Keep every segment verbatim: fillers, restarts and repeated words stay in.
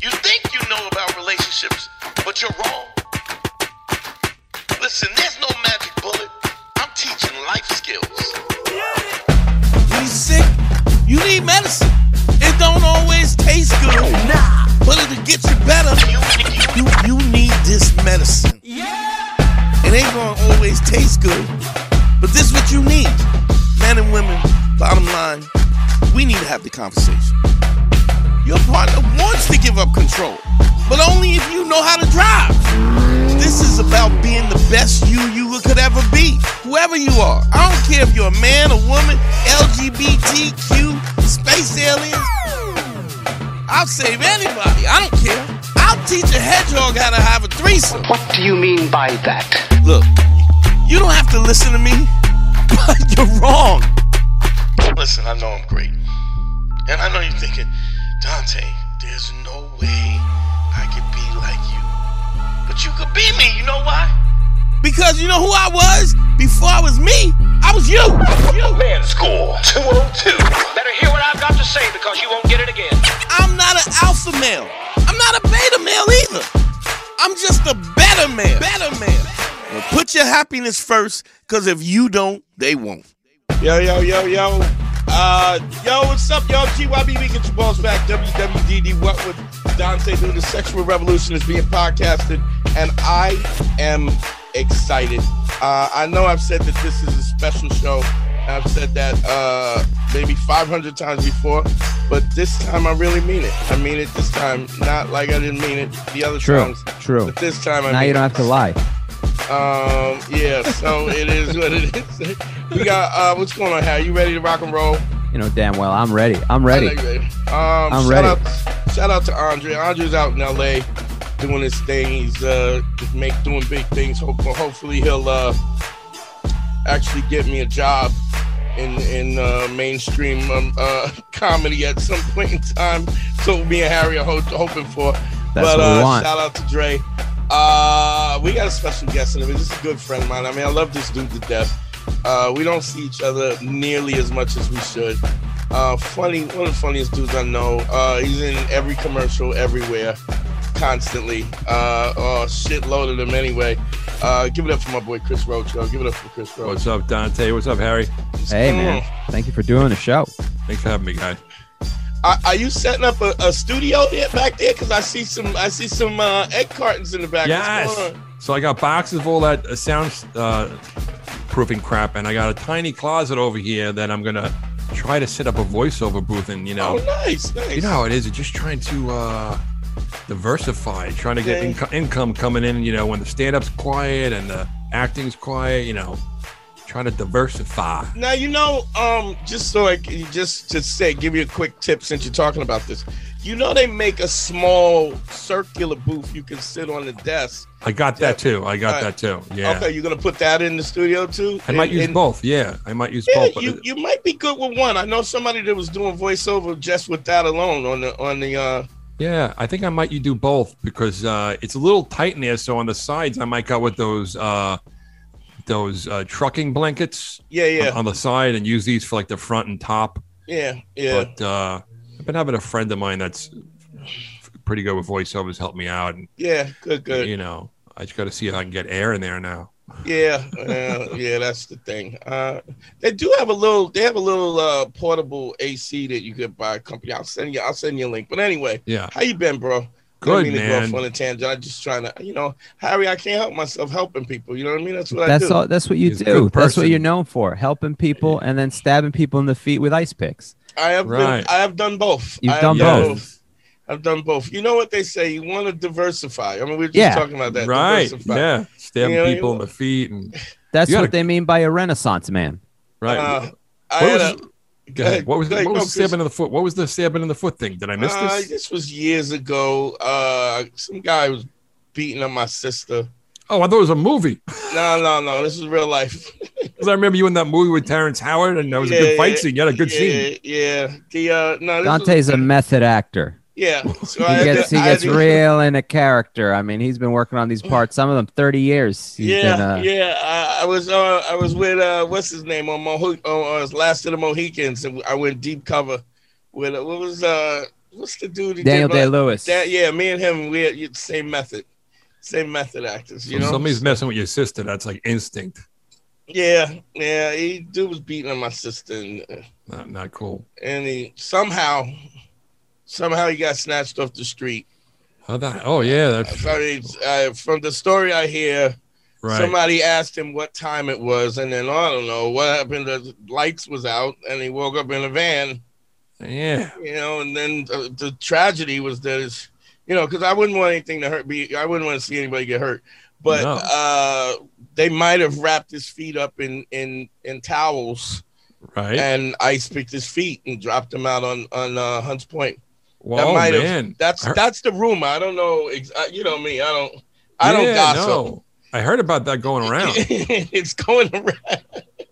You think you know about relationships, but you're wrong. Listen, there's no magic bullet. I'm teaching life skills. When you're sick, you need medicine. It don't always taste good, nah, but it'll get you better. You, you, you need this medicine. Yeah. It ain't gonna always taste good, but this is what you need. Men and women, bottom line, we need to have the conversation. Your partner wants to give up control, but only if you know how to drive. This is about being the best you you could ever be, whoever you are. I don't care if you're a man, a woman, L G B T Q, space aliens. I'll save anybody. I don't care. I'll teach a hedgehog how to have a threesome. What do you mean by that? Look, you don't have to listen to me, but you're wrong. Listen, I know I'm great. And I know you're thinking, Dante, there's no way I could be like you. But you could be me, you know why? Because you know who I was? Before I was me, I was you. you. Man School two oh two. Better hear what I've got to say because you won't get it again. I'm not an alpha male. I'm not a beta male either. I'm just a better man. Better man. Well, put your happiness first, because if you don't, they won't. Yo, yo, yo, yo. Uh, yo, what's up, yo? G Y B, we get your balls back. W W D D, what would Dante do? The Sexual Revolution is being podcasted, and I am excited. Uh, I know I've said that this is a special show. I've said that uh, maybe five hundred times before, but this time I really mean it. I mean it this time, not like I didn't mean it the other True, times. true. But this time I now mean you don't it. have to lie. Um, yeah, so it is what it is. We got, uh, what's going on, Harry? You ready to rock and roll? You know damn well I'm ready. I'm ready. I know you're ready. Um, I'm shout ready. Out, shout out to Andre. Andre's out in L A doing his thing. He's uh, just make doing big things. Hope, hopefully he'll uh, actually get me a job in in uh, mainstream um, uh, comedy at some point in time. So me and Harry are ho- hoping for. That's but what we uh, want. Shout out to Dre. Uh, we got a special guest in it. This is a good friend of mine. I mean, I love this dude to death. Uh, we don't see each other nearly as much as we should. Uh, funny, one of the funniest dudes I know. Uh, he's in every commercial, everywhere, constantly. Uh, oh, shitload of them anyway. Uh, give it up for my boy Chris Roach, yo. Give it up for Chris Roach. What's up, Dante? What's up, Harry? Hey man, thank you for doing the show. Thanks for having me, guy. Are, are you setting up a, a studio there back there? Because I see some, I see some uh, egg cartons in the back. What's going Yes. on? So I got boxes of all that uh, sound uh, proofing crap, and I got a tiny closet over here that I'm gonna try to set up a voiceover booth in. You know, Oh, nice, nice. you know how it is. It's just trying to uh, diversify, trying to get Okay. inco- income coming in. You know, when the stand-up's quiet and the acting's quiet. You know, trying to diversify. Now, you know, um, just so I can just to say, give you a quick tip since you're talking about this. You know, they make a small circular booth you can sit on the desk. I got that too. I got Uh, that too. Yeah. Okay, you're gonna put that in the studio too. I might And- use and- both. Yeah, I might use Yeah, both. but you, you might be good with one. I know somebody that was doing voiceover just with that alone on the on the. uh Yeah, I think I might you do both because uh, it's a little tight in there. So on the sides, I might go with those uh, those uh, trucking blankets. Yeah, yeah. On, on the side, and use these for like the front and top. Yeah, yeah. But uh, I've been having a friend of mine that's pretty good with voiceovers help me out, and Yeah, good, good. you know, I just got to see if I can get air in there now. Yeah, uh, yeah, that's the thing. Uh, they do have a little. They have a little uh, portable A C that you could buy. Company. I'll send you. I'll send you a link. But anyway, Yeah. how you been, bro? Good, I didn't mean to go man. off on a tangent. I'm just trying to, you know, Harry. I can't help myself helping people. You know what I mean? That's what That's I do. all. That's what you He's a do. good That's what person. you're known for: helping people and then stabbing people in the feet with ice picks. I have Right. been. I have done both. You've I have done both. I've done both. You know what they say? You want to diversify. I mean, we were just Yeah. talking about that. Right? Diversify. Yeah, stabbing You know, people you- in the feet and That's You what gotta- they mean by a Renaissance man. right. Uh, I What had was- a, Go ahead. What was go ahead, what was go, the stabbing Chris. in the foot? What was the stabbing in the foot thing? Did I miss Uh, this? this was years ago. Uh, some guy was beating up my sister. Oh, I thought it was a movie. No, no, no. This is real life. Because I remember you in that movie with Terrence Howard, and that was a Yeah, good fight yeah, scene. You had a good yeah, scene. Yeah, the uh, no. This Dante's was, a method actor. yeah. So He I had gets to- he I had gets to- real in a character. I mean, he's been working on these parts. Some of them thirty years. He's Yeah, been, uh, yeah. I, I was uh, I was with uh, what's his name on Moho- on uh, Last of the Mohicans, and I went deep cover with uh, what was uh what's the dude? who Daniel did, like, Day-Lewis. that- yeah, me and him, we're the same method, same method actors. You So know, somebody's messing with your sister. That's like instinct. yeah, yeah. He dude was beating on my sister, and, uh, Not, not cool. and he somehow, somehow he got snatched off the street. How that? Oh yeah, that's So it's, uh, from the story I hear, right. somebody asked him what time it was, and then I don't know what happened. The lights was out, and he woke up in a van. Yeah. You know, and then the, the tragedy was that, it's, you know, because I wouldn't want anything to hurt. Be I wouldn't want to see anybody get hurt. But No. uh, they might have wrapped his feet up in in in towels, Right. and ice picked his feet and dropped them out on on uh, Hunts Point. Well, that might have- man. That's I heard- that's the rumor. I don't know. Ex- uh, you know me. I don't. I don't Yeah, gossip. no. I heard about that going around. It's going around.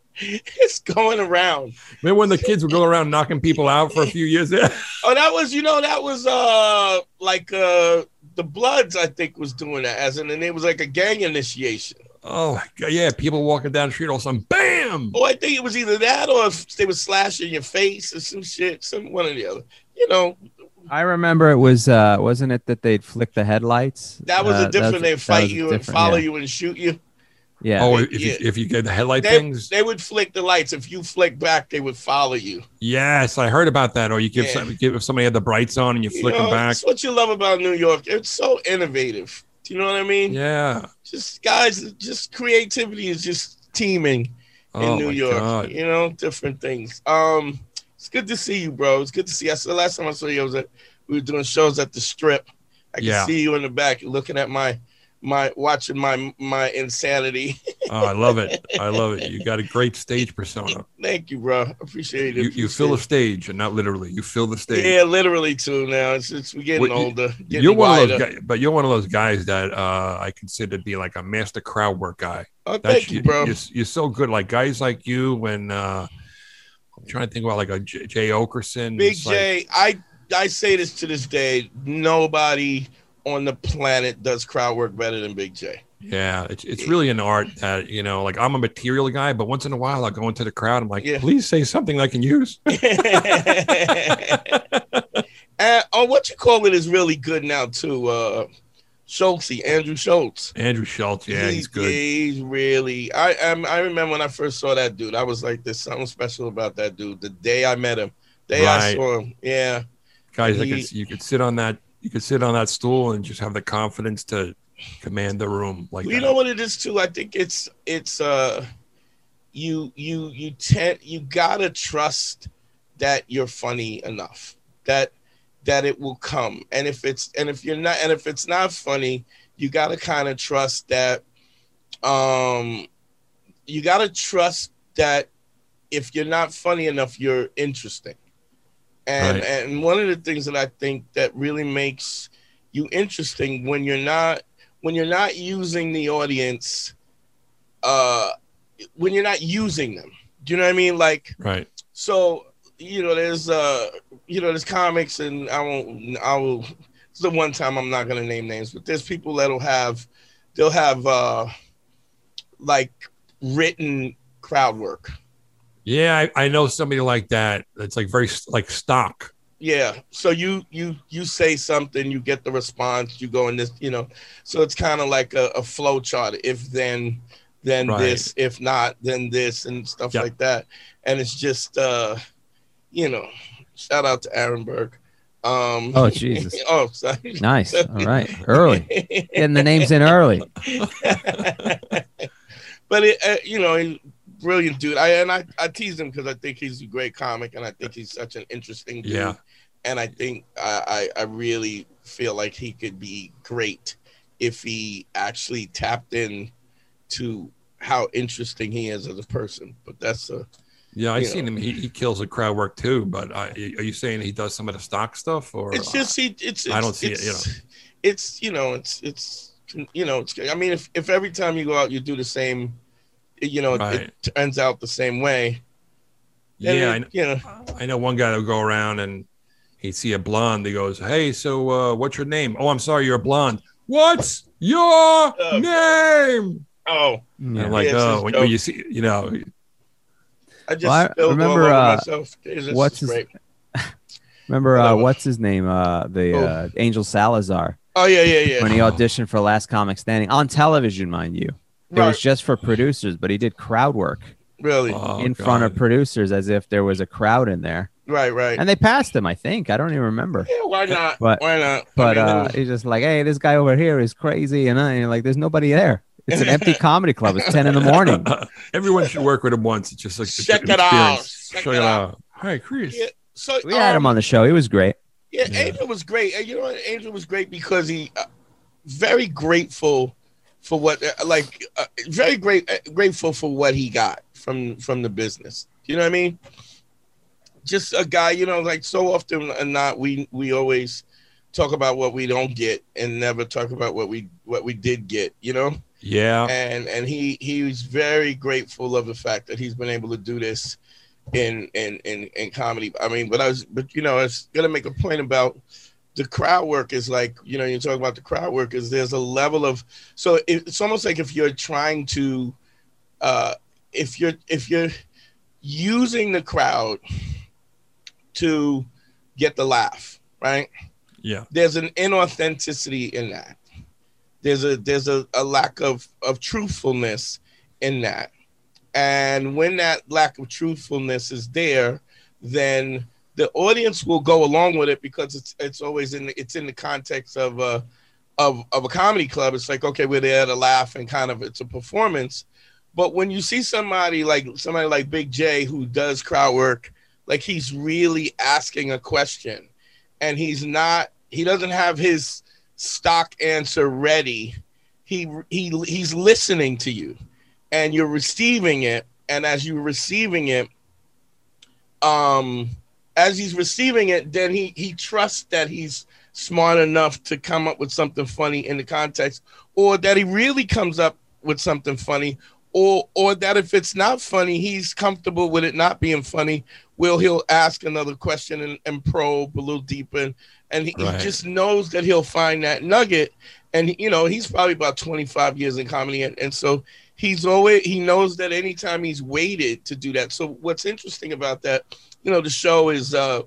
It's going around. Remember when the kids would go around knocking people out for a few years there? Oh, that was, you know, that was uh like uh the Bloods, I think, was doing that, as in, and it was like a gang initiation. Oh, my God, yeah. People walking down the street, all of a sudden, bam! Oh, I think it was either that or if they were slashing your face or some shit, some one or the other. You know, I remember it was, uh, wasn't it that they'd flick the headlights? that was Uh, a different. that's- They that fight was you and different, follow yeah. you and shoot you. Yeah. Oh, if Yeah. you if you get the headlight They, things, they would flick the lights. If you flick back, they would follow you. yes, I heard about that. Or you give Yeah. some, give if somebody had the brights on and you You flick know, them back. That's what you love about New York. It's so innovative. Do you know what I mean? Yeah. Just guys, just creativity is just teaming in Oh New my York. God. You know, different things. Um, it's good to see you, bro. It's good to see you. I saw the last time I saw you, I was at, we were doing shows at the Strip. I can Yeah. see you in the back looking at my my watching my my insanity. Oh, I love it. I love it. You got a great stage persona. Thank you, bro. Appreciate it. You, you fill the stage, and not literally. You fill the stage. Yeah, literally too. Now it's, it's we're getting Well, you- older. Getting You're one wider. of those guys, but you're one of those guys that uh, I consider to be like a master crowd work guy. Oh, That's thank you, bro. You're, you're so good. Like guys like you, and uh, I'm trying to think about like a J- Jay Okerson. Big It's like- J, I I say this to this day. Nobody on the planet does crowd work better than Big J. yeah, it's it's really an art that, you know, like I'm a material guy, but once in a while I go into the crowd. I'm like, Yeah. please say something I can use. And oh, what you call it is really good now too. Uh, Schultz, Andrew Schultz. Andrew Schultz, yeah, he's good. He's really. I um, I remember when I first saw that dude. I was like, "There's something special about that dude." The day I met him, day I Right. saw him, yeah. Guys, that he- could, you could sit on that, you could sit on that stool and just have the confidence to command the room like Well, you that. know what it is too. I think it's it's uh, you you you tend you gotta trust that you're funny enough that that it will come. And if it's and if you're not and if it's not funny, you gotta kind of trust that. Um, you gotta trust that if you're not funny enough, you're interesting. And Right. and one of the things that I think that really makes you interesting when you're not when you're not using the audience, uh, when you're not using them. Do you know what I mean? Like, Right. so, you know, there's, uh, you know, there's comics, and I won't, I will, it's the one time I'm not going to name names, but there's people that'll have, they'll have, uh, like written crowd work. Yeah, I, I know somebody like that. It's like very like stock. Yeah. So you, you, you say something, you get the response, you go in this, you know, so it's kind of like a, a flow chart. If then, then Right. this, if not, then this, and stuff Yep. like that. And it's just, uh, you know, shout out to Aaron Burke. Um, Oh, Jesus. oh, sorry. Nice. All right. Early. Getting the names in early. But it, uh, you know, he's a brilliant dude. I and I, I tease him because I think he's a great comic, and I think he's such an interesting dude. Yeah. And I think I, I, I really feel like he could be great if he actually tapped in to how interesting he is as a person. But that's a Yeah, I've You seen know. him. He, he kills the crowd work too. But I, are you saying he does some of the stock stuff, or it's just he it's, it's I don't see it, it's, you know. it's you know it's it's you know it's I mean if, if every time you go out you do the same, you know, Right. it turns out the same way. then yeah, I it- know, you know I know one guy that'll go around and he'd see a blonde. He goes, "Hey, so uh, what's your name? Oh, I'm sorry, you're a blonde. What's your name?" oh And Yeah. I'm like, Yeah, it's oh, his when, joke. when you see, you know, I just Well, I spilled remember, all over uh, myself. It's just what's his- great. Remember uh, Whatever. what's his name? Uh, the Oh. uh, Angel Salazar Oh yeah, yeah, yeah. when he auditioned for Last Comic Standing on television, mind you. It Right. was just for producers, but he did crowd work Really? Oh, in front of God. producers as if there was a crowd in there, Right, right. and they passed him. I think I don't even remember. Yeah, why not? But- why not? But I mean, uh, then- he's just like, hey, this guy over here is crazy, and I and like, there's nobody there. It's an empty comedy club. It's ten in the morning. Everyone should work with him once. It's just like it's Check an it out. experience. Check Check it it out. out. Hi, Chris. yeah, so We had him um, on the show. He was great. Yeah, Yeah. Angel was great. And you know what? Angel was great because he uh, very grateful for what, uh, like, uh, very great, uh, grateful for what he got from from the business. You know what I mean? Just a guy, you know, like so often and not, we we always talk about what we don't get and never talk about what we what we did get. You know, Yeah. and and he he was very grateful of the fact that he's been able to do this in in in, in comedy. I mean, but I was, but you know, I was gonna make a point about the crowd work is like, you know, you talk about the crowd work is there's a level of, so it, it's almost like if you're trying to, uh, if you're if you're using the crowd to get the laugh, right? Yeah. There's an inauthenticity in that. There's a there's a, a lack of, of truthfulness in that. And when that lack of truthfulness is there, then the audience will go along with it because it's it's always in the, it's in the context of a of of a comedy club. It's like, okay, we're there to laugh and kind of it's a performance. But when you see somebody like somebody like Big J who does crowd work, like he's really asking a question and he's not he doesn't have his stock answer ready. He he he's listening to you and you're receiving it, and as you're receiving it, um as he's receiving it, then he he trusts that he's smart enough to come up with something funny in the context, or that he really comes up with something funny, or or that if it's not funny, he's comfortable with it not being funny. Will he'll ask another question and, and probe a little deeper, and, and he, Right. he just knows that he'll find that nugget. And you know, he's probably about twenty-five years in comedy, and, and so he's always he knows that anytime he's waited to do that. So what's interesting about that, you know, the show is uh,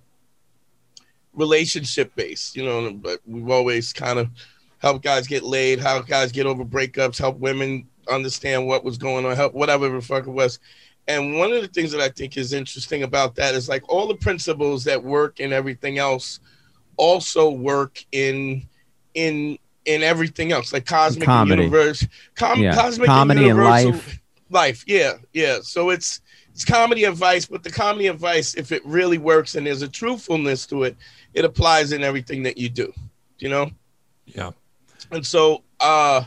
relationship based, you know, but we've always kind of helped guys get laid, how guys get over breakups, help women understand what was going on, help whatever the fuck it was. And one of the things that I think is interesting about that is like all the principles that work in everything else also work in in in everything else, like cosmic and Comedy. universe, com- Yeah. cosmic Comedy and universal life. life. Yeah, yeah. So it's it's comedy advice, but the comedy advice, if it really works and there's a truthfulness to it, it applies in everything that you do. You know. Yeah. And so uh,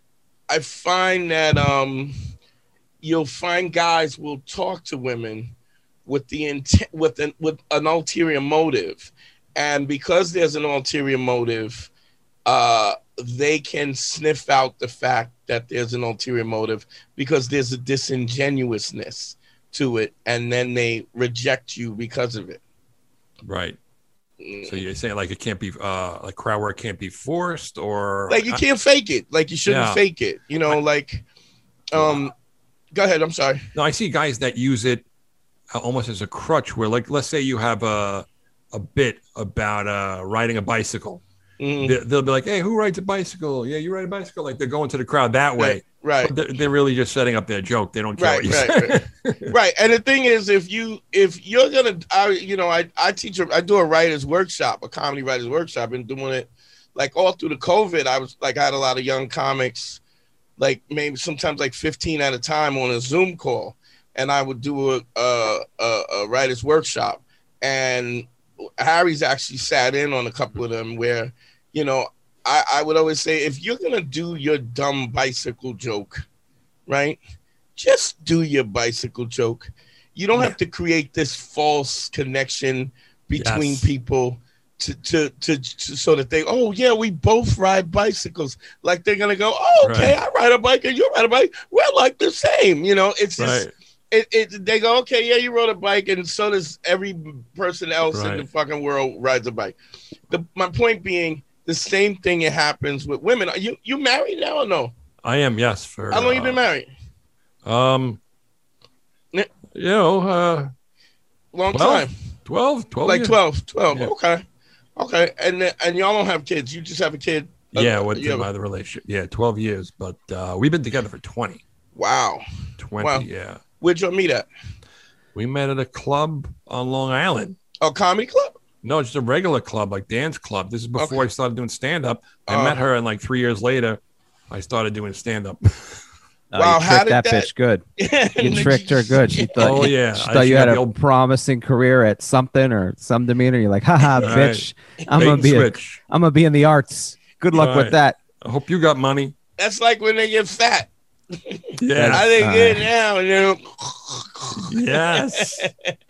I find that um, you'll find guys will talk to women with the intent, with an with an ulterior motive, and because there's an ulterior motive, uh, they can sniff out the fact that there's an ulterior motive because there's a disingenuousness to it, and then they reject you because of it. Right. So you're saying like it can't be uh like crowd work can't be forced, or Like you can't fake it. Like you shouldn't Yeah. fake it. You know, like um go ahead, I'm sorry. No, I see guys that use it uh, almost as a crutch. Where, like, let's say you have a a bit about uh, riding a bicycle. Mhm. They, they'll be like, "Hey, who rides a bicycle? Yeah, you ride a bicycle." Like they're going to the crowd that way. Right. But they're, they're really just setting up their joke. They don't care Right, what you right, say. Right. And the thing is, if you if you're gonna, I you know, I I teach a, I do a writers workshop, a comedy writers workshop, and doing it like all through the COVID. I was like, I had a lot of young comics, like maybe sometimes like fifteen at a time on a Zoom call, and I would do a a, a, a writers workshop, and Harry's actually sat in on a couple of them where, you know, I, I would always say, if you're going to do your dumb bicycle joke, right, just do your bicycle joke. You don't have to create this false connection between Yes. people to, to, to, to, so that they, oh, yeah, we both ride bicycles. Like they're going to go, oh, okay, Right. I ride a bike and you ride a bike. We're like the same. You know, it's just, Right. it, it, they go, okay, yeah, you rode a bike, and so does every person else in the Right. fucking world rides a bike. The, my point being, the same thing it happens with women. Are you you married now or no? I am, yes. For How long you been uh, married? Um, Yeah. you know, uh, Long well, time. twelve, twelve Like years. twelve, twelve. Yeah. Okay, okay. And then- and y'all don't have kids. You just have a kid. Uh, Yeah, with you have a- my other relationship. Yeah, twelve years, but uh, we've been together for twenty. Wow. twenty, Wow. yeah. Where'd y'all meet at? We met at a club on Long Island. Oh, comedy club. No, just a regular club, like dance club. This is before Okay. I started doing stand up. I Uh. met her, and like three years later, I started doing stand up. Oh, Wow, you how tricked did that, that- bitch good. You tricked her good. She thought, Oh, yeah. she I- thought she you got had the a old- promising career at something or some demeanor. You're like, haha, Right. bitch. I'm Bait gonna and be a, switch. I'm gonna be in the arts. Good luck with Right. that. I hope you got money. That's like when they get fat. Yeah. I think All good right. now. And then, Yes.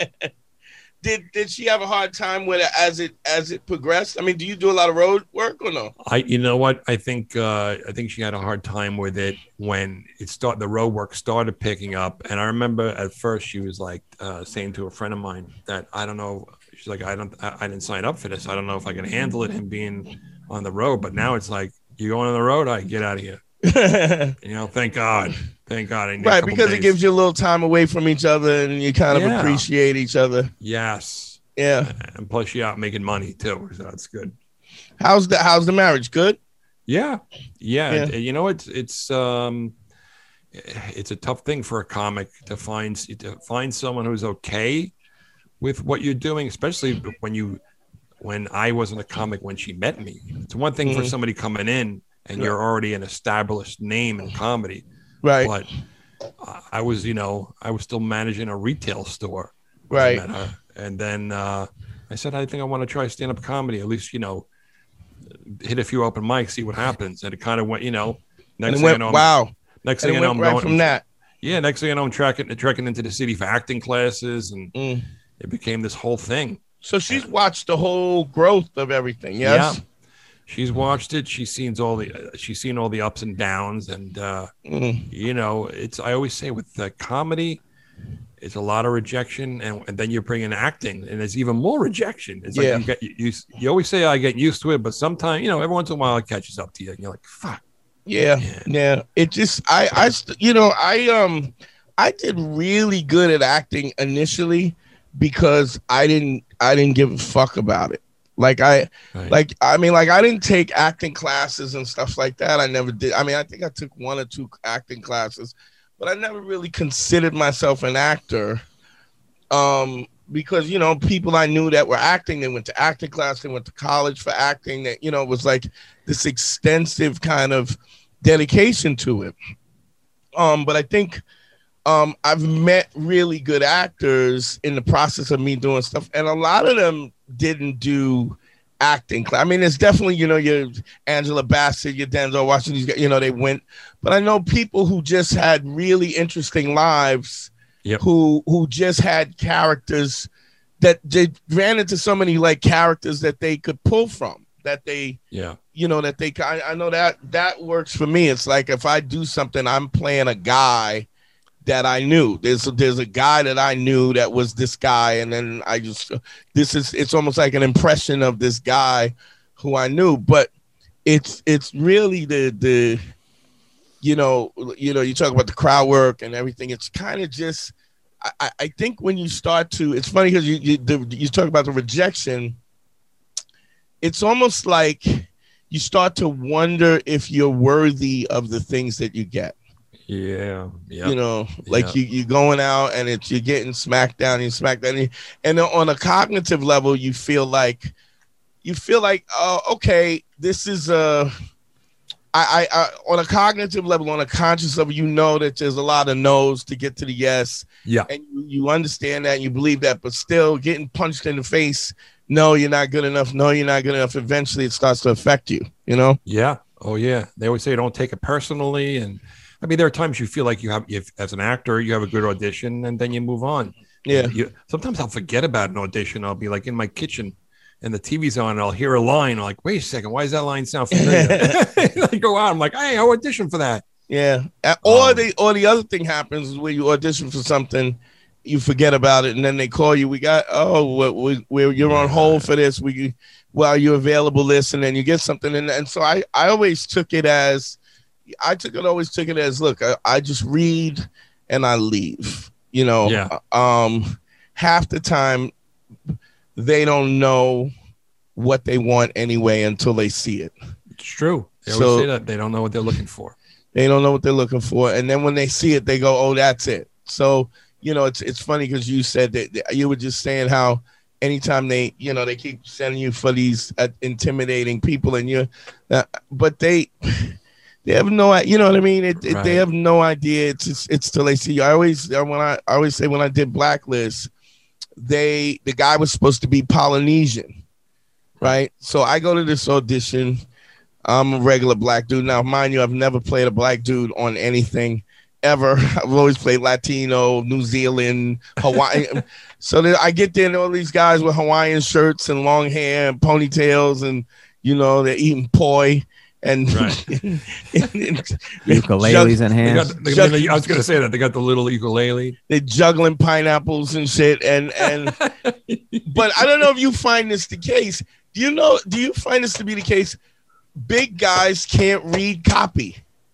did did she have a hard time with it as it as it progressed? I mean, do you do a lot of road work or no? I, you know what? I think, uh, I think she had a hard time with it when it start the road work started picking up. And I remember at first she was like uh, saying to a friend of mine that I don't know. She's like, I don't, I, I didn't sign up for this. I don't know if I can handle it. Him being on the road. But now it's like, you going on the road? I get out of here. You know, thank God, thank God. I need a Right, couple because it days. gives you a little time away from each other, and you kind of Yeah. appreciate each other. Yes, Yeah. and plus you're out making money too, so that's good. How's the How's the marriage? Good. Yeah, yeah. Yeah. and, You know, it's it's um, it's a tough thing for a comic to find to find someone who's okay with what you're doing, especially when you when I wasn't a comic when she met me. It's one thing for Mhm. somebody coming in and Yeah. you're already an established name in comedy, Right. but I- I was, you know, I was still managing a retail store. when Right. I met her. And then uh, I said, I think I want to try stand up comedy, at least, you know, hit a few open mics, see what happens. And it kind of went, you know, next And it thing went, I know, I'm- wow. next And thing it I know, went I'm right going from that. Yeah. Next thing I know, I'm tracking, trekking into the city for acting classes, and Mm. it became this whole thing. So she's watched the whole growth of everything. Yes. Yeah. She's watched it. She's seen all the, uh, she's seen all the ups and downs. And, uh, Mm. you know, it's, I always say with uh, comedy, it's a lot of rejection, and, and then you're bringing acting, and there's even more rejection. It's Yeah. like you, get, you, you, you always say I get used to it, but sometimes, you know, every once in a while it catches up to you, and you're like, fuck. Yeah, Yeah. yeah. It just, I, I, st- you know, I, um, I did really good at acting initially because I didn't, I didn't give a fuck about it. Like I, Right. like I mean, like I didn't take acting classes and stuff like that. I never did. I mean, I think I took one or two acting classes, but I never really considered myself an actor. Um, because you know, people I knew that were acting, they went to acting class, they went to college for acting. That you know, it was like this extensive kind of dedication to it. Um, but I think um, I've met really good actors in the process of me doing stuff, and a lot of them didn't do acting class. I mean, it's definitely, you know, your Angela Bassett, your Denzel Washington, these guys, you know, they went. But I know people who just had really interesting lives, Yep. who who just had characters that they ran into so many like characters that they could pull from, that they, Yeah. you know, that they, I, I know that that works for me. It's like if I do something, I'm playing a guy that I knew. There's there's a guy that I knew that was this guy, and then I just this is it's almost like an impression of this guy who I knew. But it's it's really the the you know you know you talk about the crowd work and everything. It's kind of just I, I think when you start to, it's funny because you you, the, you talk about the rejection. It's almost like you start to wonder if you're worthy of the things that you get. Yeah. Yeah. You know, like Yeah. you you going out and it's you're getting smacked down, you smacked down, and, and on a cognitive level, you feel like you feel like, oh, okay, this is a. I, I, I on a cognitive level, on a conscious level, you know that there's a lot of no's to get to the yes, Yeah. and you, you understand that and you believe that, but still getting punched in the face. No, you're not good enough. No, you're not good enough. Eventually, it starts to affect you. You know. Yeah. Oh, yeah. They always say don't take it personally. And I mean, there are times you feel like you have, if, as an actor, you have a good audition, and then you move on. Yeah. You, sometimes I'll forget about an audition. I'll be like in my kitchen and the T V's on, and I'll hear a line. I'm like, wait a second, why does that line sound familiar? I go out. I'm like, hey, I auditioned for that. Yeah. Uh, Or Um, the or the other thing happens is where you audition for something, you forget about it, and then they call you. We got oh, we we you're on hold for this. We well, you're available this, and then you get something, and and so I I always took it as I took it always took it as look, I, I just read and I leave. You know. Yeah. Um, half the time. they don't know what they want anyway until they see it. It's true. They always So- say that they don't know what they're looking for. They don't know what they're looking for, and then when they see it, they go, "Oh, that's it." So you know, it's it's funny because you said that that you were just saying how anytime they, you know, they keep sending you for these uh, intimidating people, and you, uh, but they they have no, you know what I mean? It, it, Right. They have no idea. It's just, it's till they see you. I always uh, when I, I always say when I did Blacklist, they the guy was supposed to be Polynesian, right? So I go to this audition. I'm a regular black dude. Now, mind you, I've never played a black dude on anything ever. I've always played Latino, New Zealand, Hawaii. So that I get there and all these guys with Hawaiian shirts and long hair and ponytails, and you know they're eating poi and, Right. and, and Ukuleles in They hands. got, they, Jug- they- I was going to say that they got the little ukulele. they're juggling pineapples and shit. And and but I don't know if you find this the case. Do you know? Do you find this to be the case? Big guys can't read copy.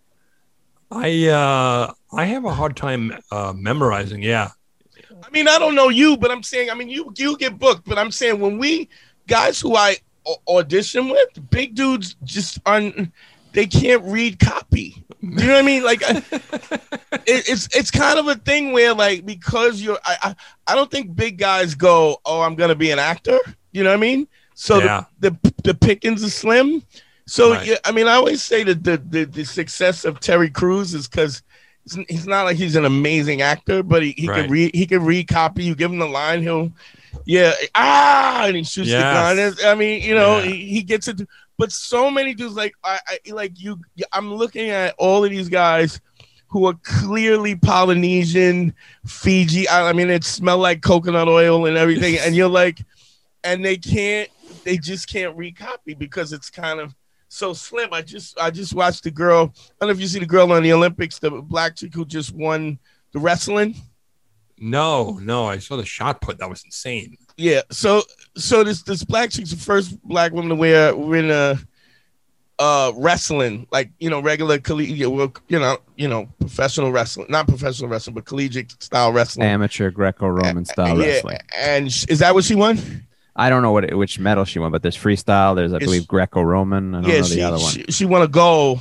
I uh, I have a hard time uh, memorizing. Yeah, I mean, I don't know you, but I'm saying, I mean, you you get booked, but I'm saying when we guys who I au- audition with, big dudes just aren't, they can't read copy. Do you know what I mean? Like, I, it, it's it's kind of a thing where like because you're, I, I I don't think big guys go, oh, I'm gonna be an actor. You know what I mean? So Yeah. the, the the pickings are slim. So Right. yeah, I mean, I always say that the the, the success of Terry Crews is because he's not like he's an amazing actor, but he, he Right. can read he can read copy. You give him the line, he'll yeah ah, and he shoots Yes. the gun. It's- I mean, you know, Yeah. he, he gets it. But so many dudes like I, I like you. I'm looking at all of these guys who are clearly Polynesian, Fiji. I, I mean, it smell like coconut oil and everything, and you're like, and they can't. They just can't read copy because it's kind of so slim. I just I just watched the girl. I don't know if you see the girl on the Olympics, the black chick who just won the wrestling. no, no, I saw the shot put. That was insane. Yeah. So so this this black chick's the first black woman to wear win a uh wrestling, like you know, regular collegiate, well, you know, you know, professional wrestling, not professional wrestling, but collegiate style wrestling. Amateur Greco-Roman style yeah, wrestling. and sh- is that what she won? I don't know what it, which medal she won, but there's freestyle. There's, I It's- believe, Greco-Roman. I don't Yeah, know the she, other one. she she won a gold,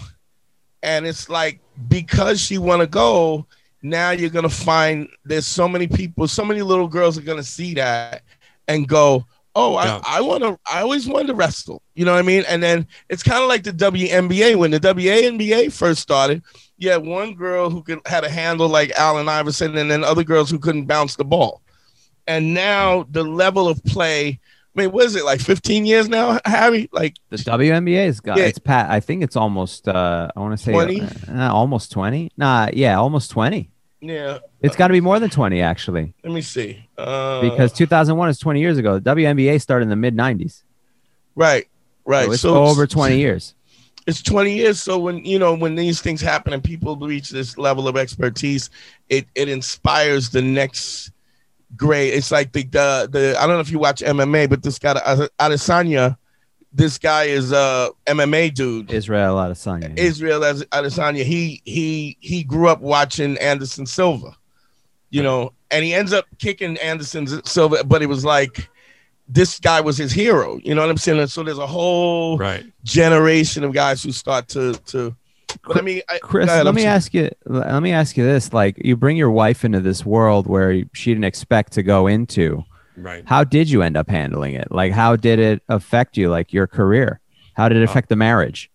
and it's like because she won a gold, now you're gonna find there's so many people, so many little girls are gonna see that and go, oh, I, Yeah. I want to, I always wanted to wrestle, you know what I mean? And then it's kind of like the W N B A when the W N B A first started. You had one girl who could had a handle like Allen Iverson, and then other girls who couldn't bounce the ball. And now the level of play. I mean, what is it like? fifteen years now, Harry? Like The W N B A's got Yeah. it's pat. I think it's almost. Uh, I want to say twenty? Uh, almost twenty. Nah, yeah, almost twenty. yeah. It's got to be more than twenty actually, Let me see. Uh, because two thousand one is twenty years ago. The W N B A started in the mid nineties. right, right. So it's So over twenty years. It's twenty years. So when you know when these things happen and people reach this level of expertise, it it inspires the next grade. It's like the the, the I don't know if you watch M M A, but this guy Adesanya, this guy is a M M A dude. Israel Adesanya. yeah. Israel Adesanya. He he he grew up watching Anderson Silva, you know, and he ends up kicking Anderson Silva, but it was like this guy was his hero. You know what I'm saying? And so there's a whole Right. generation of guys who start to to. But I mean, I, Chris, go ahead, let I'm me sorry. ask you. Let me ask you this: like, you bring your wife into this world where she didn't expect to go into. Right. How did you end up handling it? Like, how did it affect you? Like your career? How did it affect the marriage?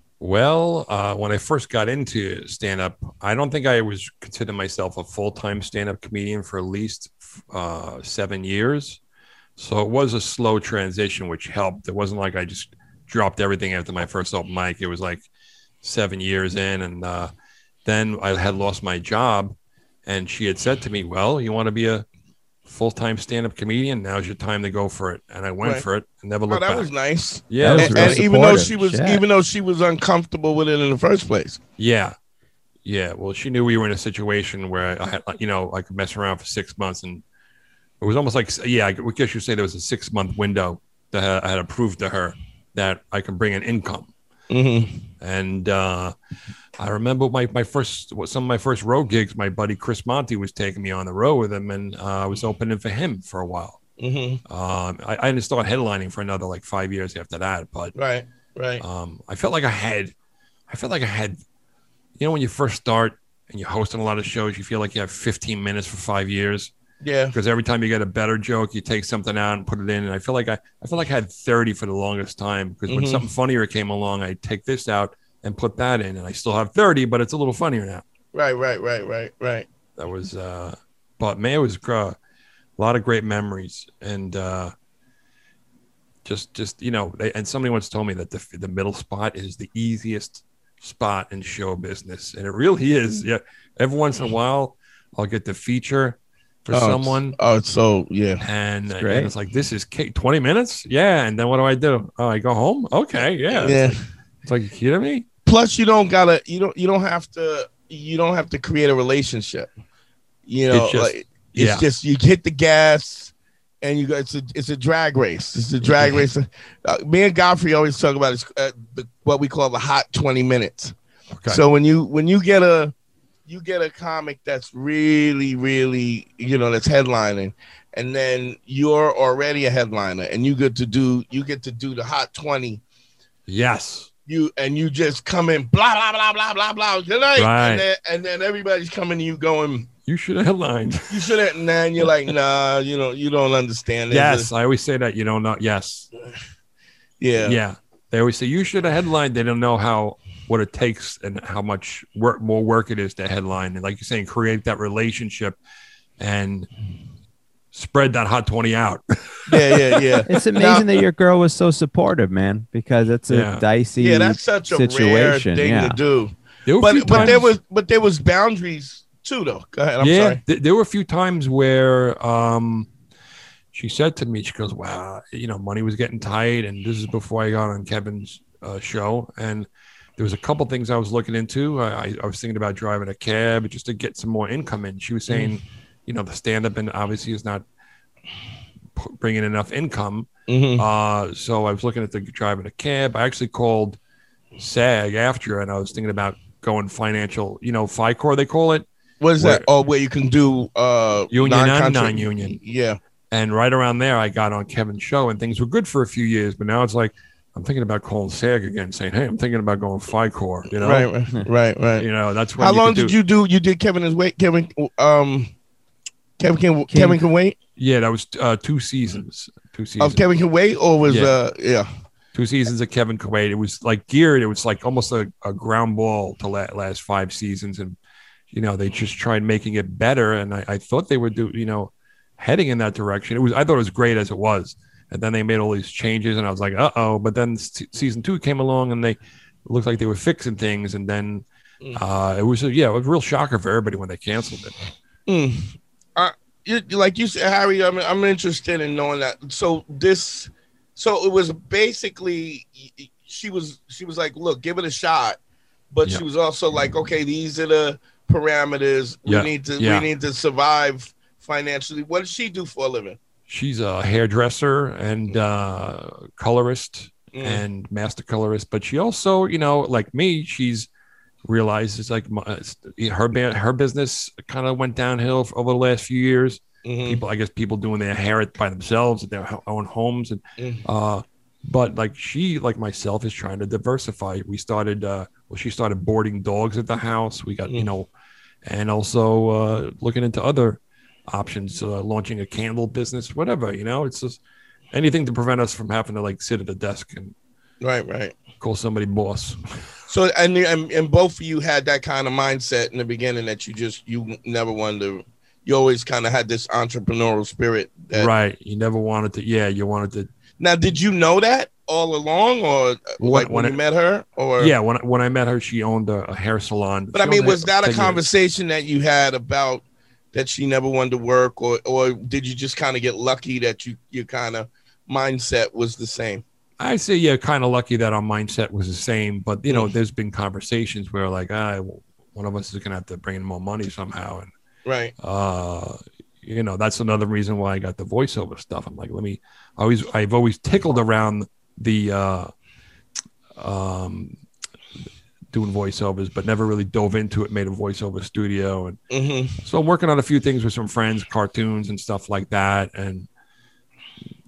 Well, uh, when I first got into stand up, I don't think I was considering myself a full time stand up comedian for at least uh, seven years. So it was a slow transition, which helped. It wasn't like I just dropped everything after my first open mic. It was like seven years in. And uh, then I had lost my job. And she had said to me, well, you want to be a full time stand up comedian? Now's your time to go for it. And I went Right. for it and never Oh, looked that back. was nice. Yeah, That it was was And, really and even though supportive. she was, Shit. even though she was uncomfortable with it in the first place. Yeah. Yeah. Well, she knew we were in a situation where I had, you know, I could mess around for six months and it was almost like, yeah, I guess you say there was a six month window that I had approved to her that I can bring an income. Mm-hmm. And uh, I remember my, my first, some of my first road gigs, my buddy Chris Monty was taking me on the road with him and uh, I was opening for him for a while. Mm-hmm. Um, I, I didn't start headlining for another like five years after that, but Right, right. um, I felt like I had, I felt like I had, you know, when you first start and you're hosting a lot of shows, you feel like you have fifteen minutes for five years. Yeah. Because every time you get a better joke, you take something out and put it in. And I feel like I, I feel like I had thirty for the longest time. Because when Mhm. something funnier came along, I take this out and put that in, and I still have thirty, but it's a little funnier now. Right, right, right, right, right. That was, uh, but man, it was uh, a lot of great memories, and uh, just, just you know, they, and somebody once told me that the the middle spot is the easiest spot in show business, and it really is. Yeah, every once in a while, I'll get the feature for Oh, it's- someone. Oh, it's so yeah. And, It's and great. it's like, this is Kate, twenty minutes? Yeah. And then what do I do? Oh, I go home? Okay. Yeah. Yeah. It's like, you kidding me? Plus, you don't gotta. You don't. You don't have to. You don't have to create a relationship. You know, It's just- like it's yeah. just you hit the gas, and you go. It's a. It's a drag race. It's a drag race. Uh, me and Godfrey always talk about is uh, the, what we call the hot twenty minutes. Okay. So when you when you get a you get a comic that's really really you know that's headlining, and then you're already a headliner, and you get to do you get to do the hot twenty. yes. You and you just come in blah blah blah blah blah blah good night, Right. and then and then everybody's coming to you going You should have headlined. you should have, and then you're like nah you know you don't understand it. Yes. I always say that. You don't know. Yes. yeah Yeah. They always say, you should have headlined. They don't know how, what it takes and how much work, more work it is to headline. And like you're saying, create that relationship and spread that hot twenty out. yeah yeah yeah It's amazing that your girl was so supportive, man, because it's a Yeah. dicey yeah that's such a rare situation. thing yeah. to do. There were a few But but there times- was but there was boundaries too though. Go ahead. I'm yeah, sorry. th- there were a few times where um, she said to me, she goes, "Wow, you know, money was getting tight," and this is before I got on Kevin's uh, show, and there was a couple things I was looking into. I, I, I was thinking about driving a cab just to get some more income in. She was saying, you know, the stand-up and obviously is not p- bringing enough income. Mhm. Uh, so I was looking at the driving a cab. I actually called SAG after, and I was thinking about going financial, you know, FICOR they call it. What is Where- that? Oh, where you can do uh Union and non-contract- non-union. Yeah. And right around there, I got on Kevin's show, and things were good for a few years. But now it's like I'm thinking about calling SAG again, saying, "Hey, I'm thinking about going FICOR." You know, Right, right, right, right. You know, that's when How you long could did do- you do? You did Kevin is wait. Kevin, um, Kevin can Kevin can wait. Yeah, that was uh, two seasons. Two seasons. Of Kevin can wait, or was Yeah. uh yeah. Two seasons of Kevin Kuwait. It was like geared. It was like almost a, a ground ball to la- last five seasons, and you know they just tried making it better. And I, I thought they would do, you know, heading in that direction. It was. I thought it was great as it was, and then they made all these changes, and I was like, uh oh. But then se- season two came along, and they it looked like they were fixing things, and then uh, it was a, yeah, it was a real shocker for everybody when they canceled it. Mm. Uh, you, like you said, Harry, I'm I'm interested in knowing that. So this, so it was basically she was she was like, look, give it a shot, but Yeah. she was also like, okay, these are the parameters we Yeah. need to Yeah. we need to survive financially. What does she do for a living? She's a hairdresser and uh, colorist Mm. and master colorist, but she also, you know, like me, she's realized it's like my, it's- her ba- her business kind of went downhill over the last few years. Mhm. People, I guess, people doing their hair by themselves at their ho- own homes, and Mm. uh, but like she, like myself, is trying to diversify. We started, uh, well, she started boarding dogs at the house. We got, you Mm. know, and also uh, looking into other options, uh, launching a candle business, whatever. You know, it's just anything to prevent us from having to like sit at a desk and Right, right. call somebody boss. So and, and and both of you had that kind of mindset in the beginning that you just you never wanted to. You always kind of had this entrepreneurial spirit. That, Right. You never wanted to, yeah, you wanted to. Now, did you know that all along, or uh, When- like when, when you I- met her, or Yeah, when when I met her, she owned a, a hair salon. But I She mean, owned was that a ten years. conversation that you had about that she never wanted to work, or or did you just kind of get lucky that you your kind of mindset was the same? I say, yeah, kind of lucky that our mindset was the same. But, you know, Mm. there's been conversations where like, ah, well, one of us is going to have to bring in more money somehow. And, Right. uh, you know, that's another reason why I got the voiceover stuff. I'm like, let me, I always, I've always tickled around the, uh, um, doing voiceovers, but never really dove into it, made a voiceover studio. And hmm so I'm working on a few things with some friends, cartoons and stuff like that. And,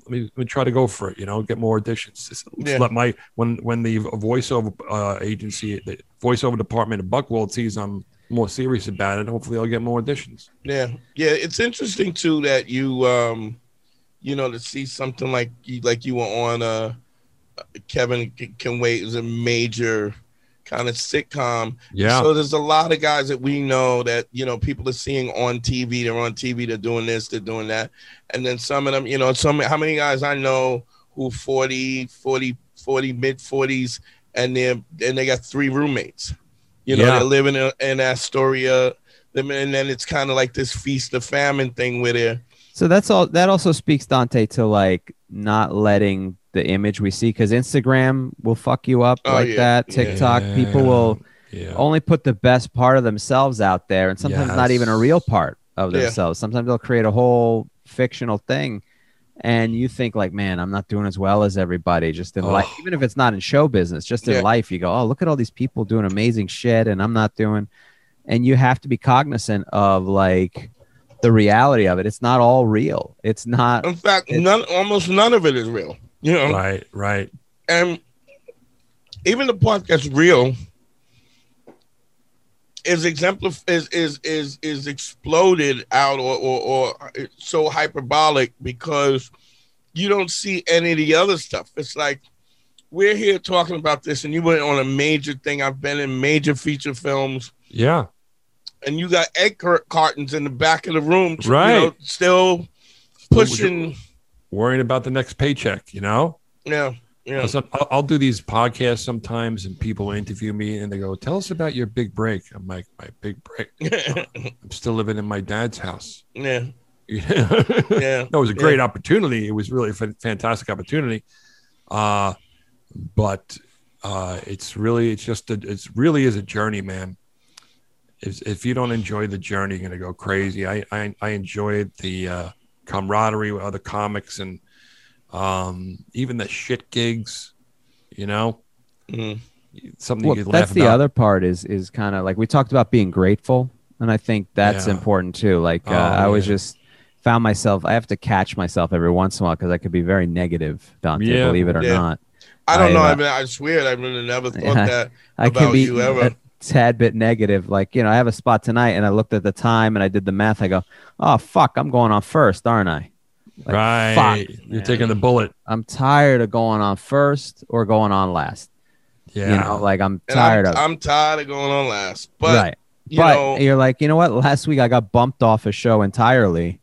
let me, let me try to go for it. You know, get more auditions. Just Yeah. Let my when when the voiceover uh, agency, the voiceover department at Buckworld sees I'm more serious about it, hopefully I'll get more auditions. Yeah, yeah. It's interesting too that you, um, you know, to see something like you, like you were on. Uh, Kevin Can Wait is a major kind of sitcom. Yeah. So there's a lot of guys that we know that, you know, people are seeing on T V. They're on T V. They're doing this. They're doing that. And then some of them, you know, some how many guys I know who forty, forty, forty, mid forties, and they're and they got three roommates. You know, Yeah. they're living in, in Astoria, and then it's kind of like this feast of famine thing where they're. So that's all. That also speaks, Dante, to like not letting the image we see, because Instagram will fuck you up Oh, like yeah. that. TikTok, Yeah. people will Yeah. only put the best part of themselves out there, and sometimes not even a Yes. real part of Yeah. themselves. Sometimes they'll create a whole fictional thing, and you think like, man, I'm not doing as well as everybody. Just in Oh. life, even if it's not in show business, just in Yeah. life, you go, oh, look at all these people doing amazing shit, and I'm not doing. And you have to be cognizant of like the reality of it. It's not all real. It's not. In fact, It's- none, almost none of it is real. You know, Right, right. and even the part that's real is exemplif- is is is is exploded out or or, or it's so hyperbolic because you don't see any of the other stuff. It's like we're here talking about this, and you went on a major thing. I've been in major feature films, Yeah. and you got egg car- cartons in the back of the room, you Right. know, still pushing. Worrying about the next paycheck, you know? Yeah, yeah. So I'll, I'll do these podcasts sometimes, and people interview me, and they go, "Tell us about your big break." I'm like, "My big break? I'm still living in my dad's house." Yeah, Yeah, yeah. no, it was a great Yeah. opportunity. It was really a fa- fantastic opportunity. Uh, but uh, it's really, it's just, a, it's really is a journey, man. If, if you don't enjoy the journey, you're gonna go crazy. I I, I enjoyed the uh, camaraderie with other comics and um, even the shit gigs. You know, Mhm. something Well, you could that's laugh the about. other part is is kind of like we talked about being grateful, and I think that's Yeah. important too. Like uh, Oh, I always yeah. just found myself, I have to catch myself every once in a while because I could be very negative, Dante, Yeah. believe it or Yeah. not. I don't I, know. uh, I mean, I swear, I really never thought Yeah. that I about can be you ever. a tad bit negative. Like, you know, I have a spot tonight, and I looked at the time and I did the math. I go, oh fuck, I'm going on first, aren't I? Like, Right, fuck, you're man. taking the bullet. I'm tired of going on first or going on last. Yeah, You know, like I'm And tired I'm, of I'm tired of going on last. But, right. you but know, you're like, you know what? Last week I got bumped off a show entirely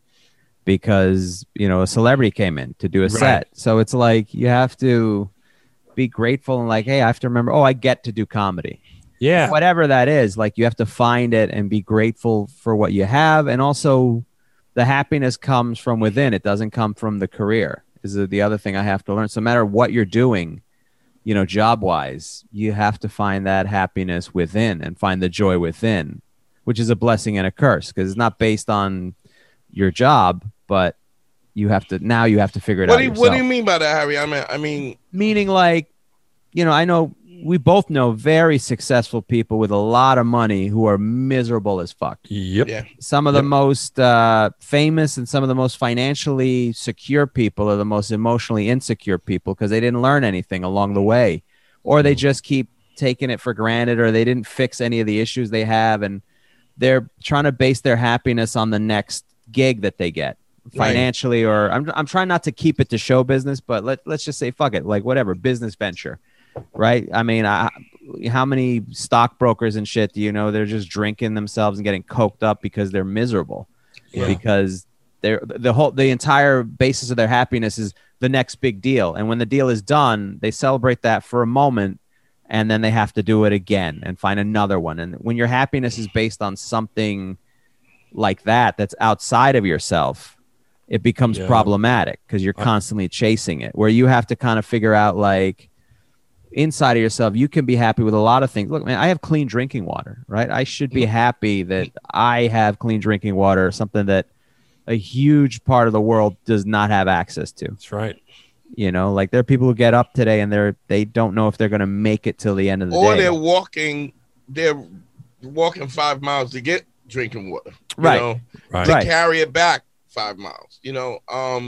because, you know, a celebrity came in to do a Right. set. So it's like you have to be grateful and like, hey, I have to remember, oh, I get to do comedy. yeah, Whatever that is, like you have to find it and be grateful for what you have. And also the happiness comes from within. It doesn't come from the career. Is the other thing I have to learn. So no matter what you're doing, you know, job wise, you have to find that happiness within and find the joy within, which is a blessing and a curse because it's not based on your job, but you have to now you have to figure it what out do you, yourself. what do you mean by that, Harry? I mean, I mean, Meaning like, you know, I know we both know very successful people with a lot of money who are miserable as fuck. yep, yeah, Some of the Yep. most uh, famous and some of the most financially secure people are the most emotionally insecure people because they didn't learn anything along the way, or they just keep taking it for granted, or they didn't fix any of the issues they have, and they're trying to base their happiness on the next gig that they get financially. Or I'm I'm trying not to keep it to show business, but let let's just say fuck it, like whatever business venture, right? I mean, I, how many stockbrokers and shit do you know they're just drinking themselves and getting coked up because they're miserable Yeah. because they're the whole the entire basis of their happiness is the next big deal, and when the deal is done they celebrate that for a moment and then they have to do it again and find another one. And when your happiness is based on something like that that's outside of yourself, it becomes Yeah. problematic because you're I- constantly chasing it, where you have to kind of figure out like inside of yourself, you can be happy with a lot of things. Look, man, I have clean drinking water, right? I should be happy that I have clean drinking water, something that a huge part of the world does not have access to. that's right. You know, like there are people who get up today and they're they don't know if they're going to make it till the end of the or day. they're walking, they're walking five miles to get drinking water, you Right. know, Right, to Right. carry it back five miles, you know. Um,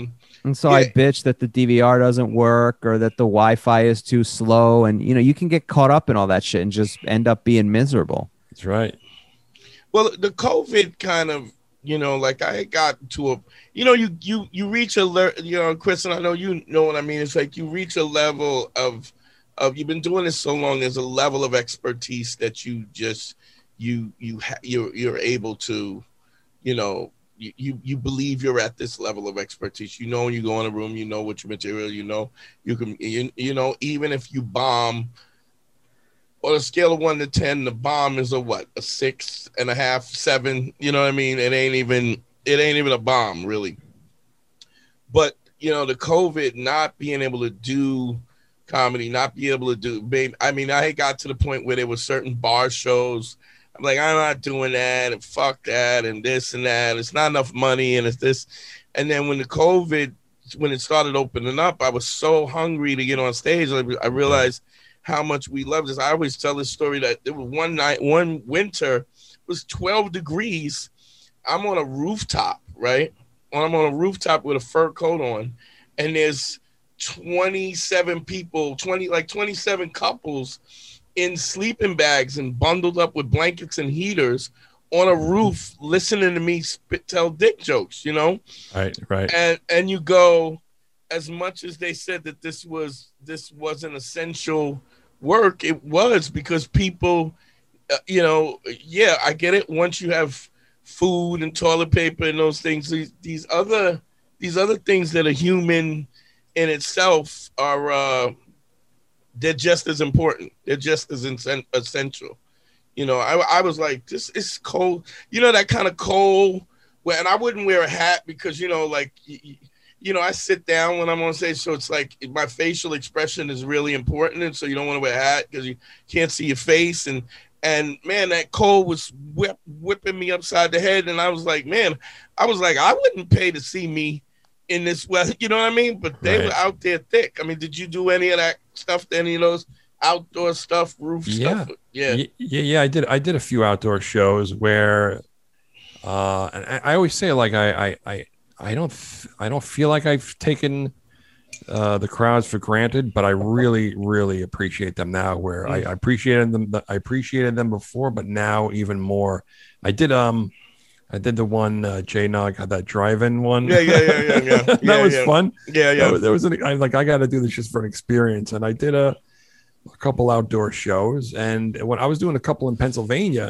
And so Yeah. I bitch that the D V R doesn't work or that the Wi-Fi is too slow. And, you know, you can get caught up in all that shit and just end up being miserable. That's right. Well, the COVID kind of, you know, like I got to a, you know, you you you reach a, le- you know, Chris, and I know you know what I mean. It's like you reach a level of, of you've been doing this so long. There's a level of expertise that you just, you you ha- you're you're able to, you know, you, you you believe you're at this level of expertise. You know, when you go in a room, you know what your material, you know, you can, you, you know, even if you bomb. On a scale of one to ten, the bomb is a what? A six and a half, seven. You know what I mean? It ain't even it ain't even a bomb, really. But you know, the COVID not being able to do comedy, not be able to do babe. I mean, I got to the point where there were certain bar shows. I'm like, I'm not doing that, and fuck that, and this and that. It's not enough money, and it's this. And then when the COVID, when it started opening up, I was so hungry to get on stage. I, I realized. Yeah. How much we love this. I always tell this story that there was one night, one winter, it was twelve degrees. I'm on a rooftop, right? I'm on a rooftop with a fur coat on, and there's twenty-seven people, twenty like twenty-seven couples in sleeping bags and bundled up with blankets and heaters on a roof, listening to me spit, tell dick jokes, you know? Right, right. And and you go, as much as they said that this was this wasn't essential work, it was, because people, uh, you know, yeah, I get it. Once you have food and toilet paper and those things, these, these other these other things that are human in itself are uh, they're just as important. They're just as in- essential. You know, I I was like, this is cold. You know, that kind of cold where, and I wouldn't wear a hat because, you know, like. Y- You know, I sit down when I'm on stage, so it's like my facial expression is really important, and so you don't want to wear a hat because you can't see your face. And and man, that cold was whip, whipping me upside the head, and I was like, man, I was like, I wouldn't pay to see me in this weather, you know what I mean? But they right. were out there thick. I mean, did you do any of that stuff? Any of those outdoor stuff, roof yeah. stuff? Yeah, yeah, yeah. I did. I did a few outdoor shows where, uh, and I, I always say like I I. I I don't I don't feel like I've taken uh, the crowds for granted, but I really, really appreciate them now where I, I appreciated them. I appreciated them before, but now even more. I did um I did the one uh, J Nog had that drive-in one. Yeah, yeah, yeah, yeah, yeah. that yeah, was yeah. fun. Yeah, yeah. There was an, I like I got to do this just for an experience, and I did a, a couple outdoor shows, and when I was doing a couple in Pennsylvania,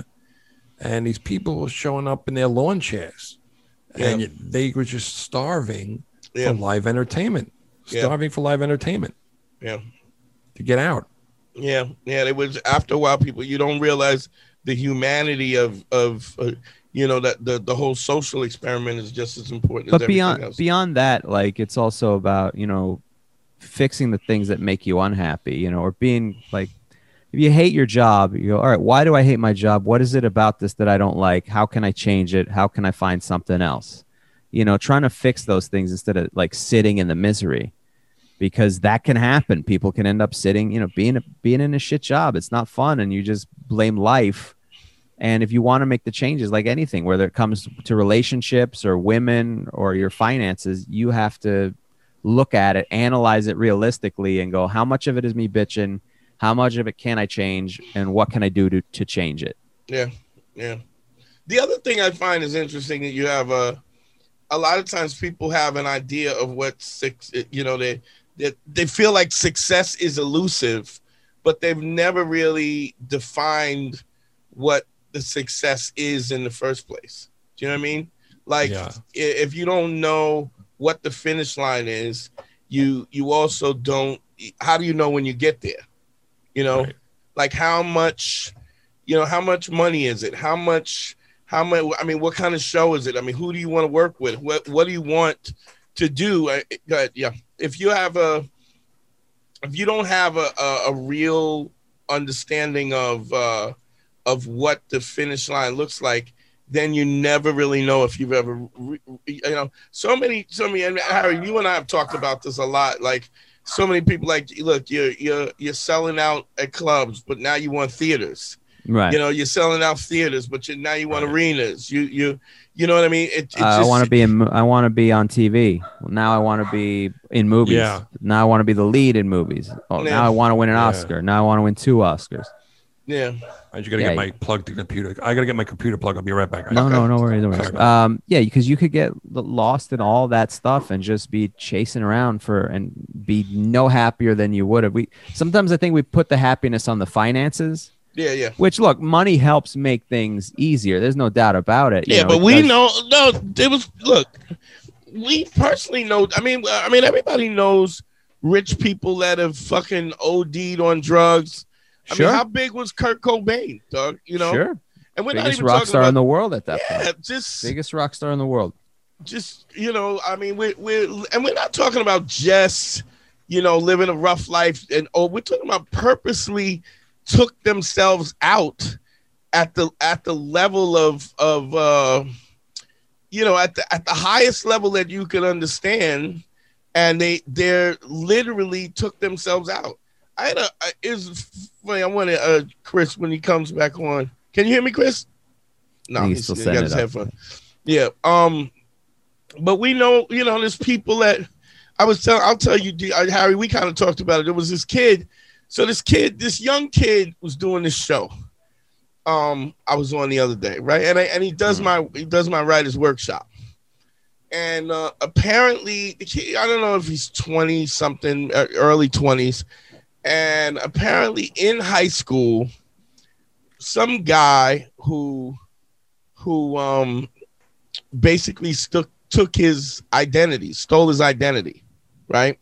and these people were showing up in their lawn chairs. And Yeah. they were just starving Yeah. for live entertainment, starving Yeah. for live entertainment. Yeah. To get out. Yeah. Yeah. It was after a while, people, you don't realize the humanity of, of, uh, you know, that the, the whole social experiment is just as important But as everything beyond else. beyond that, like it's also about, you know, fixing the things that make you unhappy, you know, or being like, if you hate your job, you go, all right, why do I hate my job? What is it about this that I don't like? How can I change it? How can I find something else? You know, trying to fix those things instead of like sitting in the misery, because that can happen. People can end up sitting, you know, being, being in a shit job. It's not fun. And you just blame life. And if you want to make the changes, like anything, whether it comes to relationships or women or your finances, you have to look at it, analyze it realistically and go, how much of it is me bitching? How much of it can I change, and what can I do to, to change it? Yeah. Yeah. The other thing I find is interesting that you have a, a lot of times people have an idea of what six, you know, they, they, they feel like success is elusive, but they've never really defined what the success is in the first place. Do you know what I mean? Like Yeah. if you don't know what the finish line is, you, you also don't, how do you know when you get there? You know, Right. like how much, you know, how much money is it? How much, how much, I mean, what kind of show is it? I mean, who do you want to work with? What, what do you want to do? I, uh, yeah. If you have a, if you don't have a, a, a real understanding of, uh, of what the finish line looks like, then you never really know if you've ever, re, you know, so many, so many, and Harry, you and I have talked about this a lot. Like, so many people like, look, you're you're you're selling out at clubs, but now you want theaters. Right. You know, you're selling out theaters, but you, now you want arenas. You you you know what I mean? It, it Uh, I just- want to be in. I want to be on T V. Well, now I want to be in movies. Yeah. Now I want to be the lead in movies. Oh, Yeah. now I want to win an Yeah. Oscar. Now I want to win two Oscars. Yeah. I just gotta Yeah, get my plug to computer. I gotta get my computer plug. I'll be right back. No, no, no worries, no Sorry worries. about Um, yeah, because you could get l- lost in all that stuff and just be chasing around for and be no happier than you would have. We sometimes I think we put the happiness on the finances, Yeah, yeah. which look, money helps make things easier. There's no doubt about it. you Yeah, know, but it we does- know no. There was look. We personally know. I mean, I mean, everybody knows rich people that have fucking O D'd on drugs. I Sure. mean, how big was Kurt Cobain, dog? You know, Sure, and we're not biggest even rock talking star about in the world at that yeah, point. just Biggest rock star in the world. just you know, I mean, we're we're and we're not talking about just you know living a rough life, and oh, we're talking about purposely took themselves out at the at the level of of uh, you know at the at the highest level that you can understand, and they they're literally took themselves out. I had a I- is funny. I want to uh, Chris when he comes back on. Can you hear me, Chris? No, I think he's he's still he setting got it his up. headphone. Yeah. Um, but we know, you know, there's people that I was telling. I'll tell you, D- uh, Harry. We kind of talked about it. There was this kid. So this kid, this young kid, was doing this show. Um, I was on the other day, right? And I, and he does my he does my writer's workshop. And uh, apparently, the kid, I don't know if he's twenty something, uh, early twenties. And apparently, in high school, some guy who who um basically took took his identity, stole his identity, right?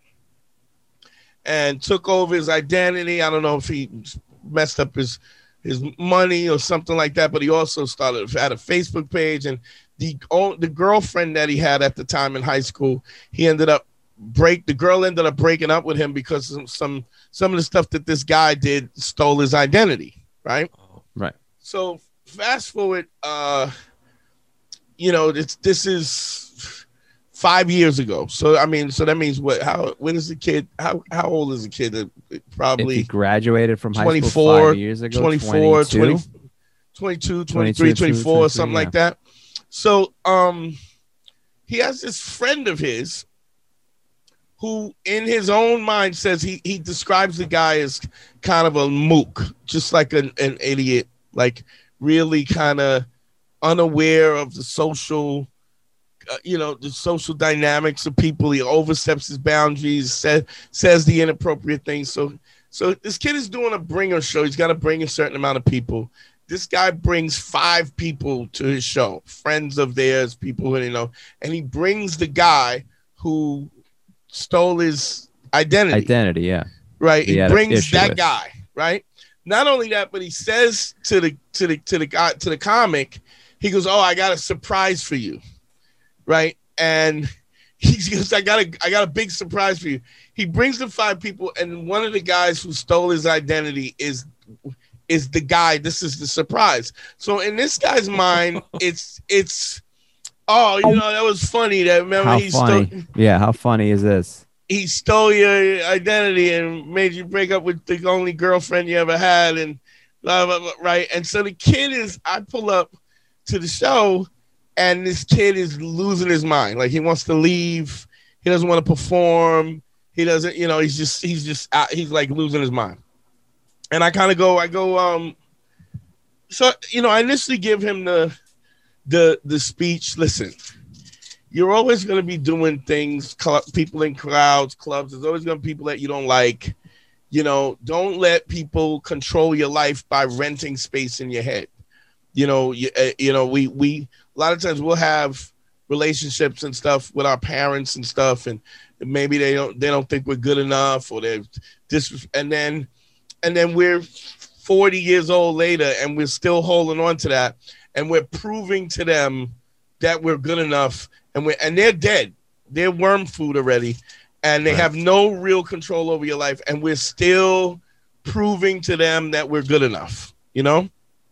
And took over his identity. I don't know if he messed up his his money or something like that, but he also started had a Facebook page, and the oh, the girlfriend that he had at the time in high school, he ended up break the girl ended up breaking up with him because some some, some of the stuff that this guy did stole his identity, right? Right. So fast forward, uh, you know, this this is five years ago. So I mean, so that means what? How? When is the kid? How how old is the kid? Uh, If he Probably graduated from high school twenty-four, five years ago, twenty-four, twenty-two? twenty, twenty-two, twenty-three, twenty-two, twenty-four, something yeah. like that. So um, he has this friend of his who, in his own mind, says he he describes the guy as kind of a mook, just like an, an idiot, like really kind of unaware of the social, uh, you know, the social dynamics of people. He oversteps his boundaries, says says the inappropriate things. So so this kid is doing a bringer show. He's got to bring a certain amount of people. This guy brings five people to his show, friends of theirs, people who, you know, and he brings the guy who stole his identity. Identity, yeah. Right. He He had an brings issue that with. guy, right? Not only that, but he says to the to the to the guy to the comic, he goes, "Oh, I got a surprise for you." Right? And he goes, I got a I got a big surprise for you. He brings the five people, and one of the guys who stole his identity is is the guy. This is the surprise. So in this guy's mind, it's it's oh, you know, that was funny. That remember How he funny. stole Yeah, how funny is this? he stole your identity and made you break up with the only girlfriend you ever had, and blah, blah, blah, right? And so the kid is, I pull up to the show, and this kid is losing his mind. Like, he wants to leave. He doesn't want to perform. He doesn't, you know, he's just, he's just, out, he's like losing his mind. And I kind of go, I go, um, so, you know, I initially give him the, the, the speech. Listen, you're always going to be doing things, cl- people in crowds, clubs. There's always going to be people that you don't like. You know, don't let people control your life by renting space in your head. You know, you, uh, you know, we, we, a lot of times we'll have relationships and stuff with our parents and stuff. And maybe they don't, they don't think we're good enough, or they're dis- and then, and then we're forty years old later and we're still holding on to that. And we're proving to them that we're good enough. And we and they're dead. They're worm food already, and they Right. have no real control over your life. And we're still proving to them that we're good enough. You know.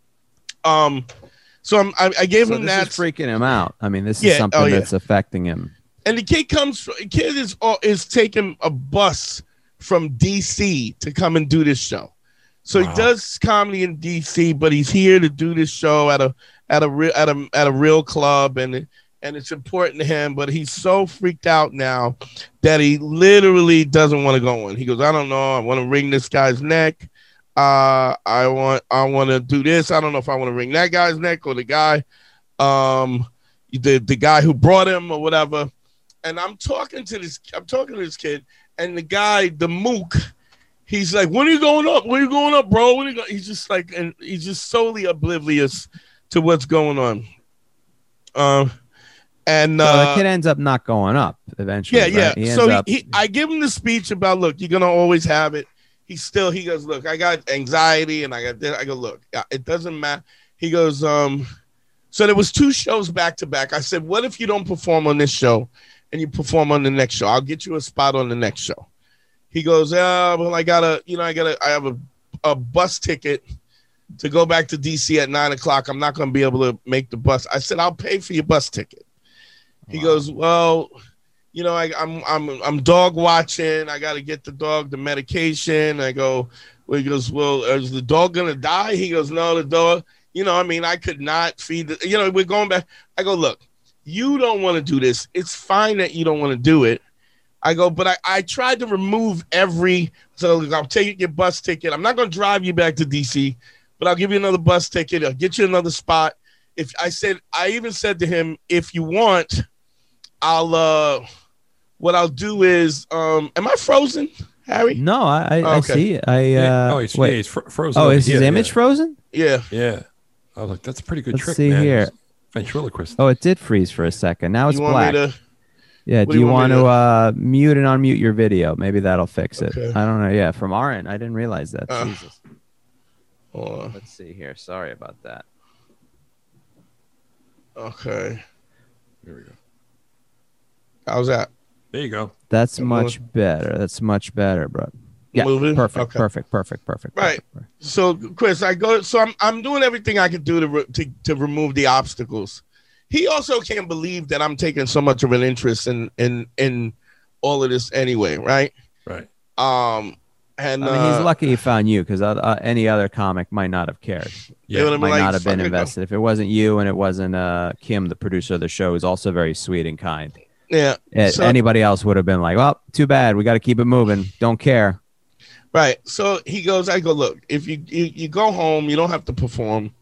Um, so I'm, I, I gave So him this that, is freaking him out. I mean, this is Yeah, something oh, yeah. that's affecting him. and the kid comes. Kid is uh, is taking a bus from D C to come and do this show. So Wow. he does comedy in D C, but he's here to do this show at a at a real at a at a real club, and and it's important to him. But he's so freaked out now that he literally doesn't want to go in. He goes, I don't know. I want to wring this guy's neck. Uh, I want I want to do this. I don't know if I want to wring that guy's neck or the guy, um, the the guy who brought him or whatever. And I'm talking to this. I'm talking to this kid, and the guy, the mook. He's like, when are you going up? When are you going up, bro? When are you go-? He's just like, and he's just solely oblivious to what's going on. Um, and So uh, the kid ends up not going up eventually. yeah, yeah. right? He ends So he, up, he, I give him the speech about, look, you're gonna always have it. He still, he goes, look, I got anxiety, and I got this. I go, look, it doesn't matter. He goes, um, so there was two shows back to back. I said, what if you don't perform on this show, and you perform on the next show? I'll get you a spot on the next show. He goes, uh, well, I gotta, you know, I gotta, I have a, a bus ticket to go back to D C at nine o'clock. I'm not gonna be able to make the bus. I said, I'll pay for your bus ticket. He Wow. goes, well, you know, I, I'm, I'm, I'm dog watching. I gotta get the dog the medication. I go, well, he goes, well, is the dog gonna die? He goes, no, the dog. You know, I mean, I could not feed the. You know, we're going back. I go, look, you don't want to do this. It's fine that you don't want to do it. I go, but I, I tried to remove every, so look, I'll take your bus ticket. I'm not going to drive you back to D C, but I'll give you another bus ticket. I'll get you another spot. If I said, I even said to him, if you want, I'll, uh, what I'll do is, um, am I frozen, Harry? no, I, I, I Okay. see. I uh, Yeah. Oh, he's, yeah, wait. he's fr- frozen. Oh, over is his here, image yeah. frozen? Yeah. Yeah. I was like, that's a pretty good Let's trick, see man. here. He's ventriloquist. Oh, it did freeze for a second. Now it's You want black. me to, Yeah. What Do do you you want want me to to- uh, mute and unmute your video? Maybe that'll fix it. Okay. I don't know. Yeah, from our end, I didn't realize that. Uh. Jesus. hold on. Let's see here. Sorry about that. Okay. Here we go. How's that? There you go. That's Come much better. That's much better, bro. Yeah. Moving? Perfect. Okay. Perfect. Perfect. Perfect. Right. perfect. So, Chris, I go. So I'm I'm doing everything I can do to re, to to remove the obstacles. He also can't believe that I'm taking so much of an interest in in in all of this anyway, right? Right. Um, and I mean, he's uh, lucky he found you because uh, uh, any other comic might not have cared. they would've been Might like, not have been "Fucking go." invested. If it wasn't you and it wasn't uh, Kim, the producer of the show, who's also very sweet and kind. Yeah. Eh, So- Anybody else would have been like, well, too bad. We got to keep it moving. Don't care. Right. So he goes, I go, look, if you, you you go home, you don't have to perform.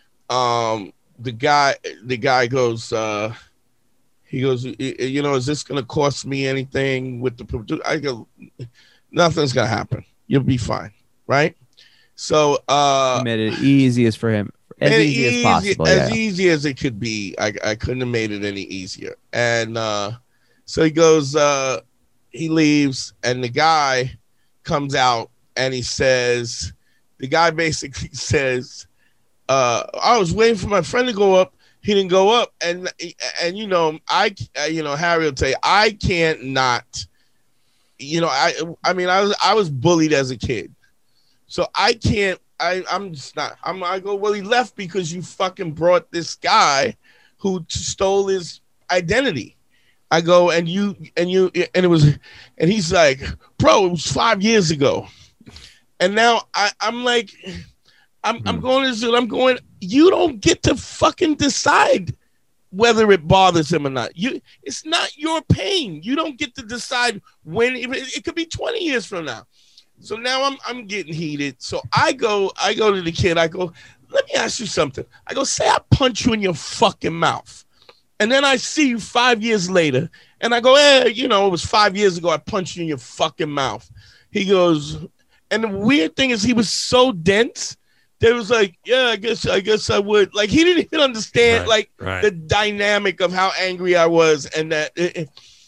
Um, the guy, the guy goes, uh, he goes, "Y- y- you know, is this going to cost me anything with the producer? I go, nothing's going to happen. You'll be fine. Right. So, uh, He made it easiest for him, as and easy, as possible. as yeah. easy as it could be. I, I couldn't have made it any easier. And uh, so he goes, uh, he leaves, and the guy comes out and he says, the guy basically says, uh, I was waiting for my friend to go up. He didn't go up. And, and you know, I, you know, Harry will tell you, I can't not, you know, I, I mean, I was, I was bullied as a kid. So I can't, I, I'm just not, I'm, I go, well, he left because you fucking brought this guy who t- stole his identity. I go, and you, and you, and it was, and he's like, bro, it was five years ago. And now I, I'm like, I'm, I'm going to this, I'm going, you don't get to fucking decide whether it bothers him or not. You, it's not your pain. You don't get to decide when, it, it could be twenty years from now. So now I'm I'm getting heated. So I go I go to the kid. I go, let me ask you something. I go, say I punch you in your fucking mouth. And then I see you five years later. And I go, eh, you know, it was five years ago I punched you in your fucking mouth. He goes, and the weird thing is he was so dense. They was like, yeah, I guess I guess I would. Like he didn't even understand Right, like right. the dynamic of how angry I was, and that it,